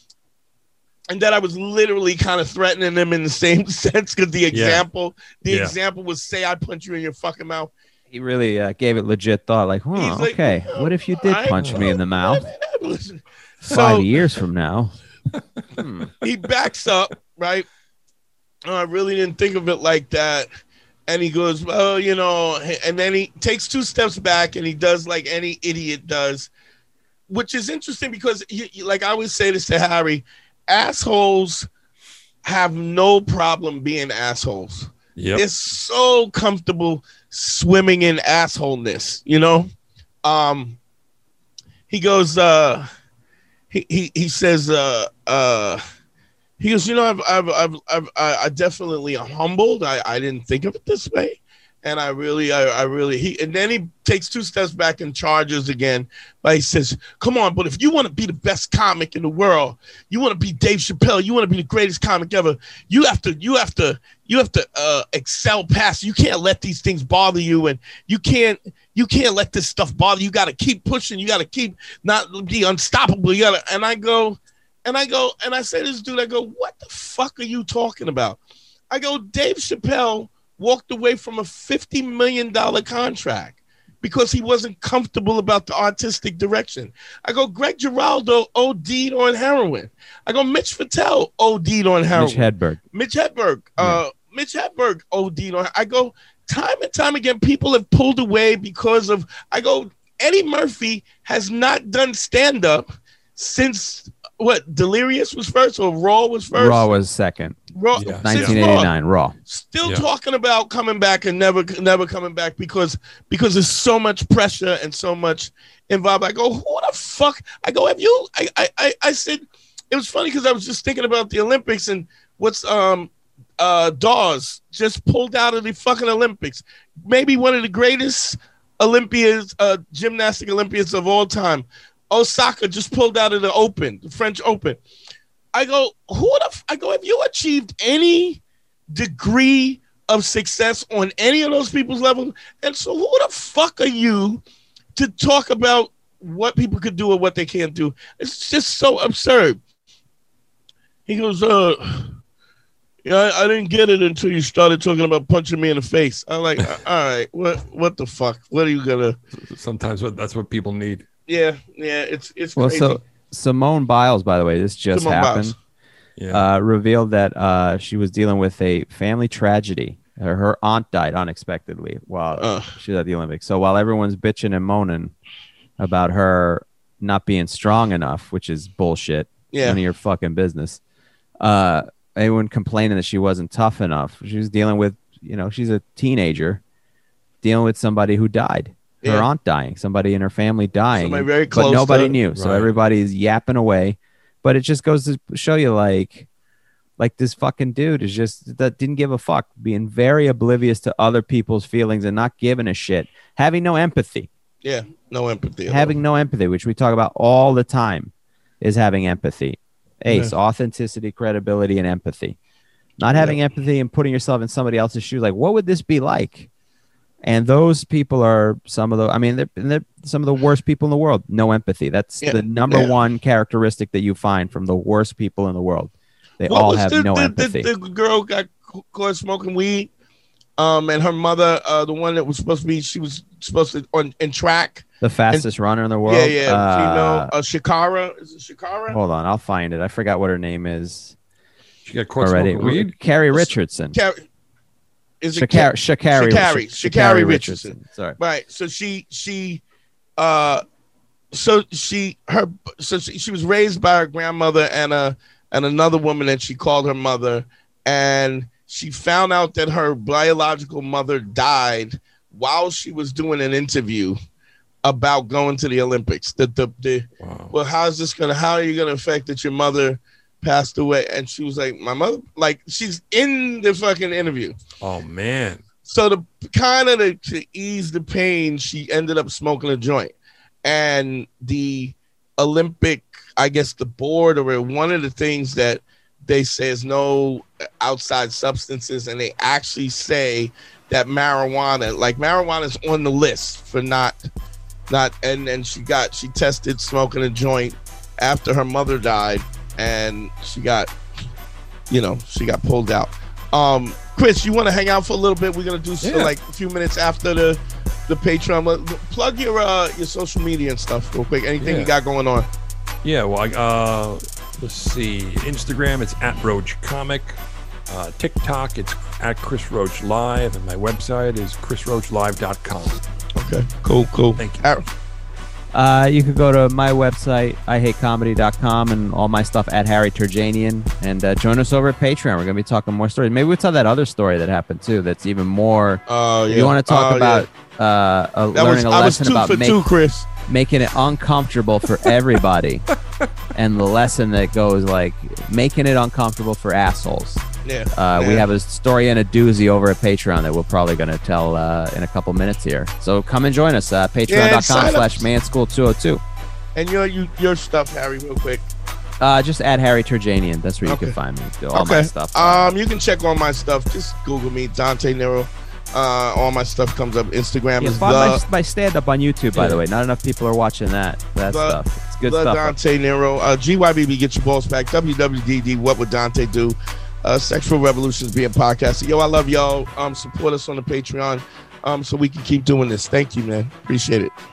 and that I was literally kind of threatening him in the same sense because the example, the Yeah. example was say I punch you in your fucking mouth. He really uh, gave it legit thought. Like, huh, He's like, okay. "Oh, What if you did I- punch me in the mouth Listen. five So years from now? Hmm. he backs up, right? Oh, I really didn't think of it like that. And he goes, well, you know, and then he takes two steps back and he does like any idiot does, which is interesting because, you, you- like I always say this to Harry, assholes have no problem being assholes. Yep. They're so comfortable swimming in assholeness, you know? Um, he goes, uh, he, he, he says, uh, uh, he goes, you know, I've, I've, I've, I've I definitely humbled. I, I didn't think of it this way. And I really, I, I really, he, and then he takes two steps back and charges again. But he says, come on, but if you want to be the best comic in the world, you want to be Dave Chappelle, you want to be the greatest comic ever, you have to, you have to, you have to uh, excel past. You can't let these things bother you. And you can't, you can't let this stuff bother you. You got to keep pushing. You got to keep not be unstoppable. You got to, and I go, and I go, and I say to this dude, I go, what the fuck are you talking about? I go, Dave Chappelle walked away from a fifty million dollars contract because he wasn't comfortable about the artistic direction. I go, Greg Giraldo OD'd on heroin. I go, Mitch Fatel OD'd on heroin. Mitch Hedberg. Mitch Hedberg. Uh, yeah. Mitch Hedberg OD'd on. I go, time and time again, people have pulled away because of. I go, Eddie Murphy has not done stand up since. What, Delirious was first or Raw was first? Raw was second. Raw, Yeah. nineteen eighty-nine, Raw. Raw. Still Yeah. talking about coming back and never never coming back because because there's so much pressure and so much involved. I go, who the fuck? I go, have you? I I I, I said, it was funny because I was just thinking about the Olympics and what's um uh Dawes just pulled out of the fucking Olympics. Maybe one of the greatest Olympians, uh, gymnastic Olympians of all time. Osaka just pulled out of the Open, the French Open. I go, who the f-? I go, have you achieved any degree of success on any of those people's level? And so who the fuck are you to talk about what people could do or what they can't do? It's just so absurd. He goes, uh, yeah, I, I didn't get it until you started talking about punching me in the face. I'm like, all right, what what the fuck? What are you gonna? Sometimes what- that's what people need. Yeah, yeah, it's it's Well, crazy. so Simone Biles, by the way, this just Simone happened. Biles. Yeah. Uh, revealed that uh, she was dealing with a family tragedy. Her, her aunt died unexpectedly while Uh. she was at the Olympics. So while everyone's bitching and moaning about her not being strong enough, which is bullshit, Yeah. none of your fucking business, uh, everyone complaining that she wasn't tough enough. She was dealing with, you know, she's a teenager dealing with somebody who died. Her Yeah. aunt dying, somebody in her family dying, Somebody very but close nobody to- knew. So Right. everybody's yapping away. But it just goes to show you, like, like this fucking dude is just that didn't give a fuck, being very oblivious to other people's feelings and not giving a shit, having no empathy, Yeah, no empathy. at having no empathy, which we talk about all the time, is having empathy. Ace, authenticity, credibility, and empathy. Not having empathy and putting yourself in somebody else's shoes. Like, what would this be like? And those people are some of the, I mean, they're, they're some of the worst people in the world. No empathy. That's Yeah, the number yeah. one characteristic that you find from the worst people in the world. They What all was have the, no the, empathy. The, the girl got caught smoking weed, um, and her mother, uh, the one that was supposed to be, she was supposed to on in track. The fastest runner in the world. Yeah, yeah, Uh, female. Uh, Shakara, is it Shakara? hold on, I'll find it. I forgot what her name is She got caught already. smoking weed. Carrie Richardson. Car- is it Shakari, Ca- Shakari, Shakari, Shakari, Shakari Richardson. Richardson. Sorry. Right. So she she uh so she her so she, she was raised by her grandmother and a and another woman that she called her mother, and she found out that her biological mother died while she was doing an interview about going to the Olympics. The the, the Wow. well, how's this gonna how are you gonna affect that your mother passed away? And she was like, my mother, like, she's in the fucking interview. Oh man. So the kind of the, to ease the pain, she ended up smoking a joint, and the Olympic, I guess the board or one of the things that they say is no outside substances, and they actually say that marijuana, like marijuana, is on the list for not, not, and and she got she tested smoking a joint after her mother died, and she got, you know, she got pulled out. Um, Chris, you want to hang out for a little bit? We're gonna do so, Yeah. like a few minutes after the the Patreon. But plug your uh, your social media and stuff real quick. Anything Yeah. you got going on? Yeah, well, I, uh, let's see. Instagram, it's at Roach Comic. Uh, TikTok, it's at Chris Roach Live, and my website is chris roach live dot com. Okay, cool, cool. Thank you. Ar- Uh, you could go to my website, I hate comedy dot com, and all my stuff at Harry Turjanian. And uh, join us over at Patreon. We're going to be talking more stories. Maybe we'll tell that other story that happened, too, that's even more. Oh, uh, yeah. You want to talk uh, about yeah. uh, a, that learning was, a lesson I was two about for make, two, Chris. making it uncomfortable for everybody. And the lesson that goes like making it uncomfortable for assholes. Yeah, uh, yeah. We have a story and a doozy over at Patreon that we're probably going to tell uh, in a couple minutes here. So come and join us. Uh, Patreon dot com slash manschool two oh two. And your you, your stuff, Harry, real quick. Uh, just add Harry Turjanian. That's where you okay. can find me. Do all okay. my stuff. Um, you can check all my stuff. Just Google me, Dante Nero. Uh, all my stuff comes up. Instagram yeah, is find the, my, my stand up on YouTube, by yeah. the way. Not enough people are watching that. That the, stuff. It's good the stuff. Dante Nero. Uh, G Y B B, get your balls back. W W D D, what would Dante do? Uh, Sexual Revolutions being podcasted. Yo, I love y'all. Um, support us on the Patreon, um, so we can keep doing this. Thank you, man. Appreciate it.